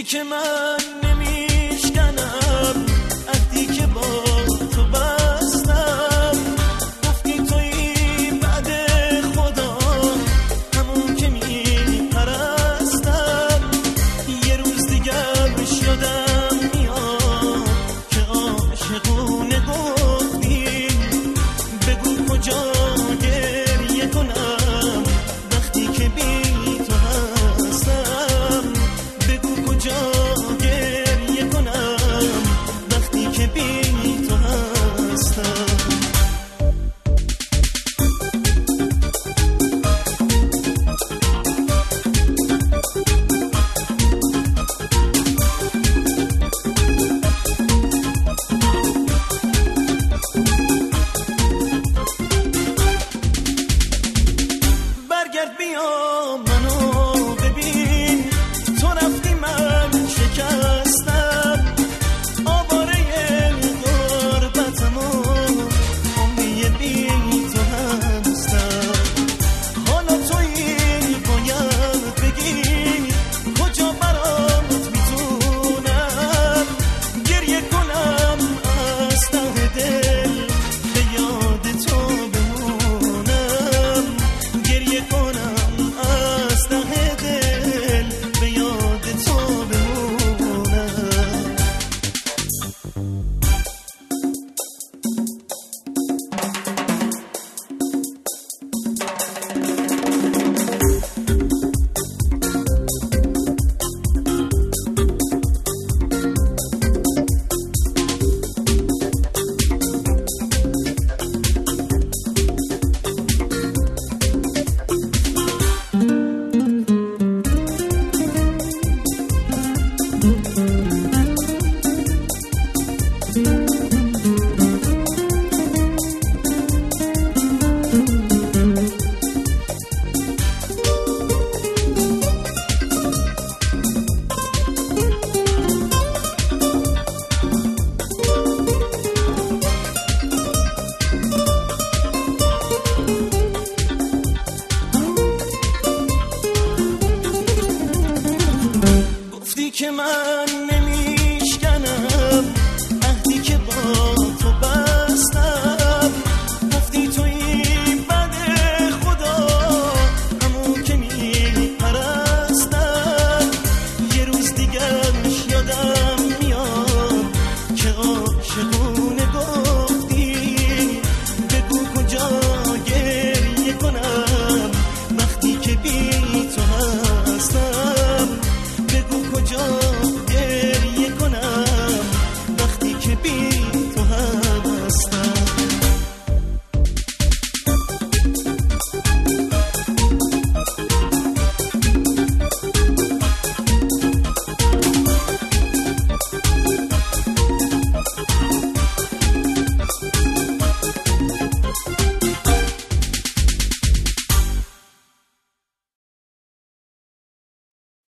که من نمیشکنم عهدی که با تو بستم، گفتی تویی بعد خدا همون که میپرستم. یه روز دیگر یادم میاد که عاشقونه گفتی، بگو کجا گریه کنم وقتی که بی تو هستم، بگو کجا گریه کنم وقتی که بی تو هستم. برگرد بیا منو ببین، تو رفتی من شکستم، آواره غربتم و عمری بی تو هستم. حالا تویی باید بگی کجا برات میتونم گریه کنم از ته دل به یاد تو بمونم، گریه کنم از ته دل به یاد تو بمونم. گفتی که من